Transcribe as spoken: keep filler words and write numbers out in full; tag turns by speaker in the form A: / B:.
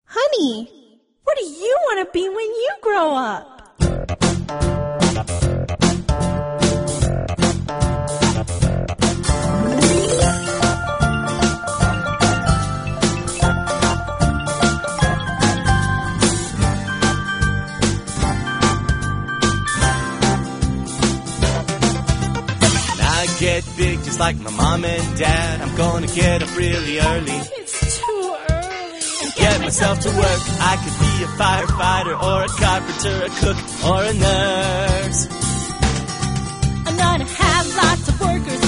A: Honey, what do you want to be when you grow up?
B: Get big just like my mom and dad. I'm gonna get up really early.
A: It's too early.
B: And get myself to work. I could be a firefighter or a carpenter, a cook or a nurse.
A: I'm gonna have lots of workers